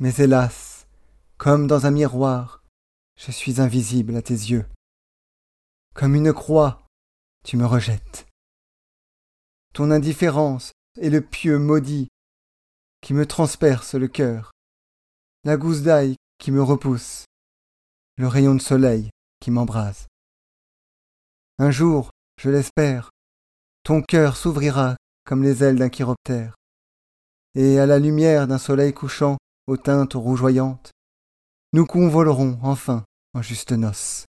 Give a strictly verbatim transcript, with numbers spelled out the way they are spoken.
Mais hélas, comme dans un miroir, je suis invisible à tes yeux. Comme une croix, tu me rejettes. Ton indifférence est le pieu maudit qui me transperce le cœur, la gousse d'ail qui me repousse, le rayon de soleil qui m'embrase. Un jour, je l'espère, ton cœur s'ouvrira comme les ailes d'un chiroptère, et à la lumière d'un soleil couchant aux teintes rougeoyantes, nous convolerons enfin en justes noces.